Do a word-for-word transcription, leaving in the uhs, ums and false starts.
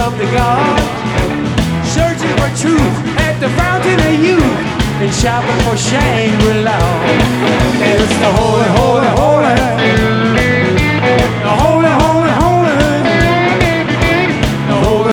up to God, searching for truth at the fountain of youth, and shopping for Shangri-La.